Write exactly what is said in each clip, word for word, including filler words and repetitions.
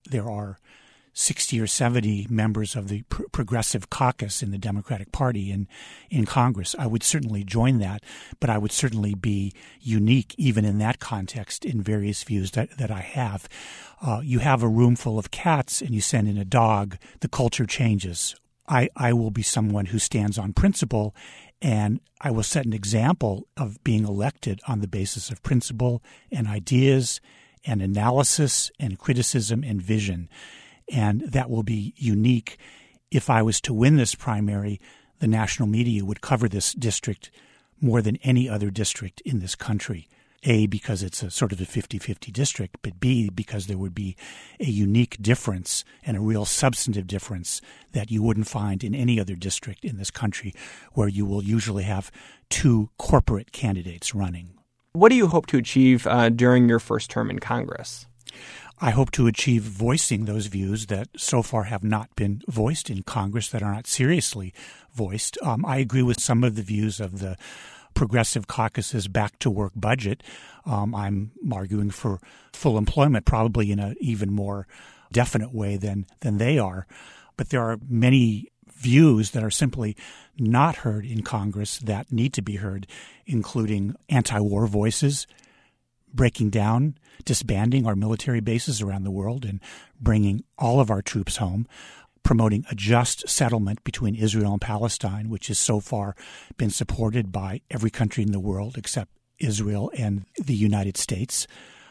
there are sixty or seventy members of the pr- Progressive Caucus in the Democratic Party in, in Congress. I would certainly join that, but I would certainly be unique even in that context in various views that, that I have. Uh, you have a room full of cats and you send in a dog, the culture changes. I, I will be someone who stands on principle, and I will set an example of being elected on the basis of principle and ideas and analysis and criticism and vision. And that will be unique. If I was to win this primary, the national media would cover this district more than any other district in this country. A, because it's a sort of a fifty-fifty district, but B, because there would be a unique difference and a real substantive difference that you wouldn't find in any other district in this country, where you will usually have two corporate candidates running. What do you hope to achieve uh, during your first term in Congress? I hope to achieve voicing those views that so far have not been voiced in Congress, that are not seriously voiced. Um, I agree with some of the views of the Progressive Caucus's back-to-work budget. Um, I'm arguing for full employment, probably in an even more definite way than, than they are. But there are many views that are simply not heard in Congress that need to be heard, including anti-war voices, breaking down, disbanding our military bases around the world and bringing all of our troops home, promoting a just settlement between Israel and Palestine, which has so far been supported by every country in the world except Israel and the United States,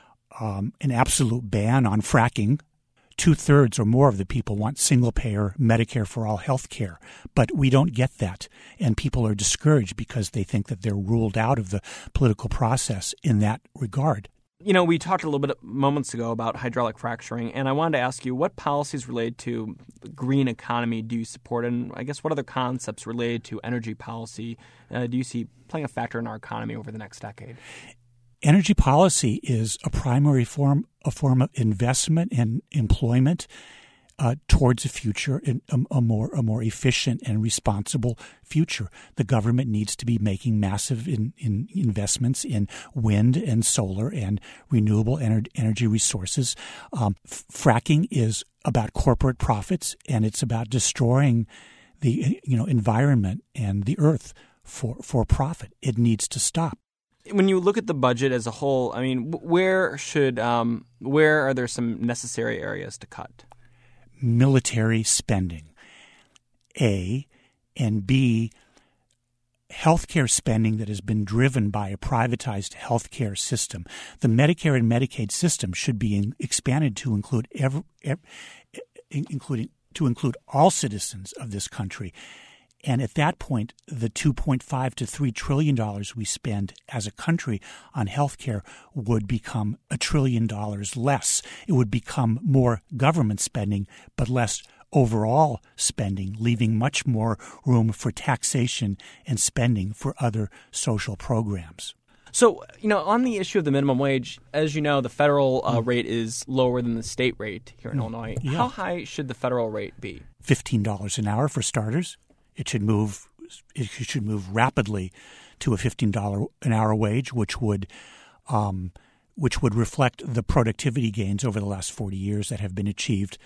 um, an absolute ban on fracking. Two-thirds or more of the people want single-payer Medicare for all health care, but we don't get that, and people are discouraged because they think that they're ruled out of the political process in that regard. You know, we talked a little bit moments ago about hydraulic fracturing, and I wanted to ask you, what policies related to the green economy do you support, and I guess what other concepts related to energy policy uh, do you see playing a factor in our economy over the next decade? Energy policy is a primary form, a form of investment and employment uh, towards a future, a, a more a more efficient and responsible future. The government needs to be making massive in, in investments in wind and solar and renewable ener- energy resources. Um, f- fracking is about corporate profits, and it's about destroying the you know environment and the earth for for profit. It needs to stop. When you look at the budget as a whole, I mean, where should um, where are there some necessary areas to cut? Military spending, A, and B, healthcare spending that has been driven by a privatized healthcare system. The Medicare and Medicaid system should be in, expanded to include every, every, including to include all citizens of this country. And at that point, the two point five to three trillion dollars we spend as a country on healthcare would become a trillion dollars less. It would become more government spending, but less overall spending, leaving much more room for taxation and spending for other social programs. So, you know, on the issue of the minimum wage, as you know, the federal uh, rate is lower than the state rate here in mm. Illinois. Yeah. How high should the federal rate be? fifteen dollars an hour for starters. It should move. It should move rapidly to a fifteen dollars an hour wage, which would, um, which would reflect the productivity gains over the last forty years that have been achieved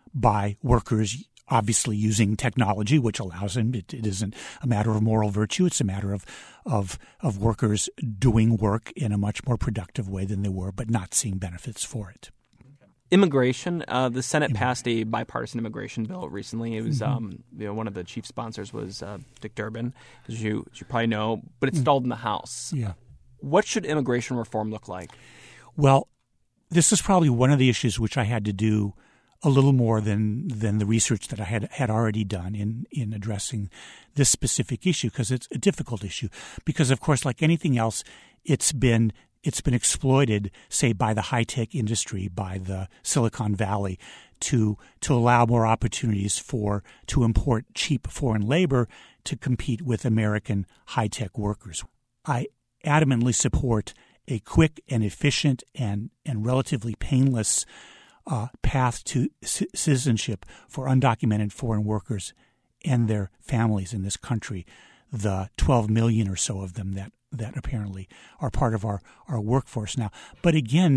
by workers, obviously using technology, which allows them. It, it isn't a matter of moral virtue; it's a matter of of of workers doing work in a much more productive way than they were, but not seeing benefits for it. Immigration. Uh, the Senate passed a bipartisan immigration bill recently. It was, mm-hmm. um, you know, one of the chief sponsors was uh, Dick Durbin, as you, as you probably know, but it stalled in the House. Yeah. What should immigration reform look like? Well, this is probably one of the issues which I had to do a little more than than the research that I had had already done in, in addressing this specific issue, because it's a difficult issue. Because, of course, like anything else, it's been It's been exploited, say, by the high-tech industry, by the Silicon Valley, to to allow more opportunities for to import cheap foreign labor to compete with American high-tech workers. I adamantly support a quick and efficient and, and relatively painless uh, path to c- citizenship for undocumented foreign workers and their families in this country, the twelve million or so of them that that apparently are part of our, our workforce now. But again,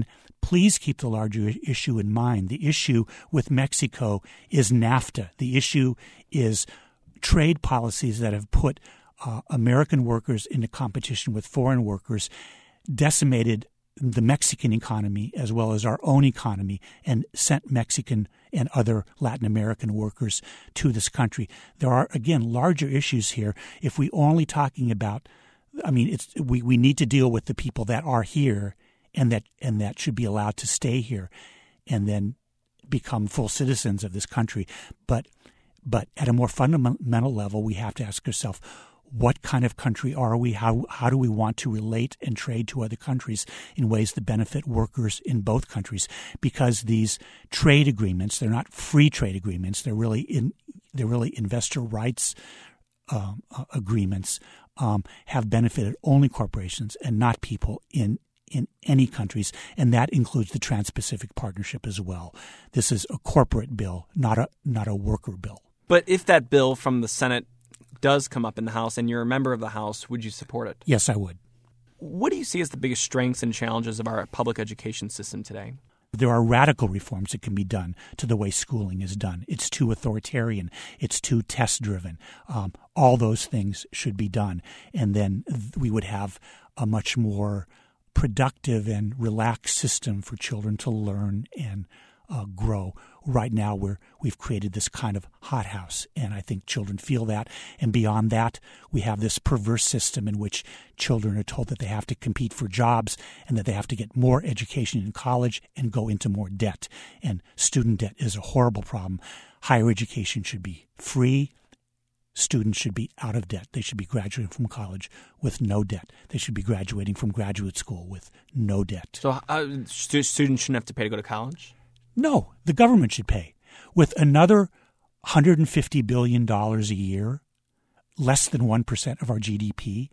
please keep the larger issue in mind. The issue with Mexico is NAFTA. The issue is trade policies that have put uh, American workers into competition with foreign workers, decimated the Mexican economy as well as our own economy, and sent Mexican and other Latin American workers to this country. There are, again, larger issues here. If we only talking about, I mean, it's we, we need to deal with the people that are here and that and that should be allowed to stay here and then become full citizens of this country. But but at a more fundamental level, we have to ask ourselves, what kind of country are we? How how do we want to relate and trade to other countries in ways that benefit workers in both countries? Because these trade agreements, they're not free trade agreements. They're really in they're really investor rights um, uh, agreements. Um, have benefited only corporations and not people in in any countries, and that includes the Trans-Pacific Partnership as well. This is a corporate bill, not a not a worker bill. But if that bill from the Senate does come up in the House and you're a member of the House, would you support it? Yes, I would. What do you see as the biggest strengths and challenges of our public education system today? There are radical reforms that can be done to the way schooling is done. It's too authoritarian. It's too test-driven. Um, all those things should be done. And then we would have a much more productive and relaxed system for children to learn and uh, grow. Right now, we're, we've created this kind of hothouse, and I think children feel that. And beyond that, we have this perverse system in which children are told that they have to compete for jobs and that they have to get more education in college and go into more debt. And student debt is a horrible problem. Higher education should be free. Students should be out of debt. They should be graduating from college with no debt. They should be graduating from graduate school with no debt. So uh, stu- students shouldn't have to pay to go to college? No, the government should pay. With another one hundred fifty billion dollars a year, less than one percent of our G D P,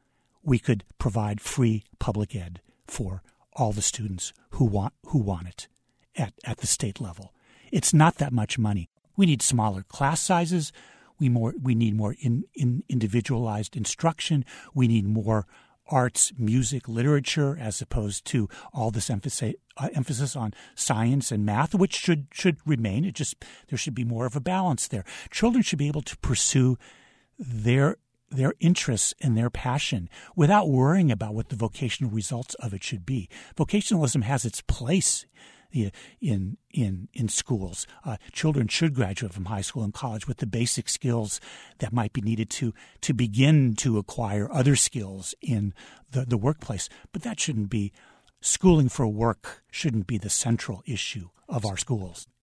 we could provide free public ed for all the students who want who want it at, at the state level. It's not that much money. We need smaller class sizes. We more we need more in, in individualized instruction. We need more arts, music, literature, as opposed to all this emphasis uh, emphasis on science and math, which should should remain. It just there should be more of a balance there. Children should be able to pursue their their interests and their passion without worrying about what the vocational results of it should be. Vocationalism has its place in in in schools. Uh, children should graduate from high school and college with the basic skills that might be needed to to begin to acquire other skills in the, the workplace. But that shouldn't be schooling for work shouldn't be the central issue of our schools.